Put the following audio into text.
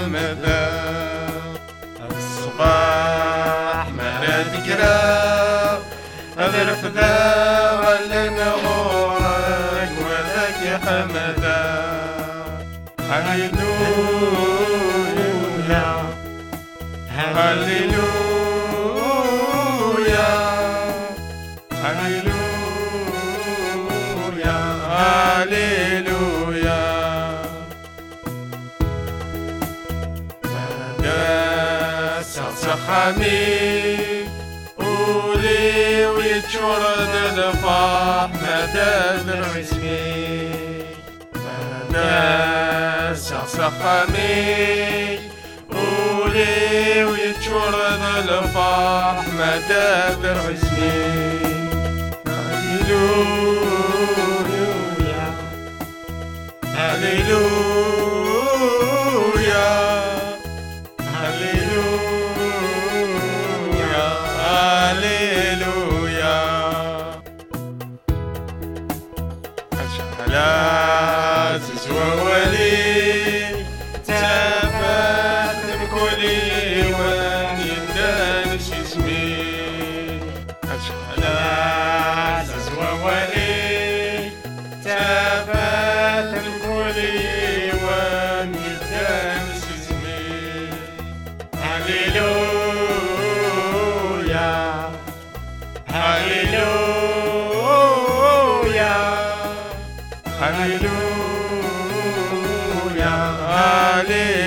حمدا الصباح ما ذكرى الرفدة غلنا غورك وذاك حمدا هللويا هللويا هللويا هللويا سخامي ولي ويتشرد الفرح مدد رسمي سخامي ولي ويتشرد الفرح مدد رسمي هللويا هللويا هللويا هللويا أشعل تزوى ولي تابت بكلي وان يدانش اسمي أشعل تزوى ولي تابت بكلي وان يدانش اسمي هللويا هللويا هللويا هللويا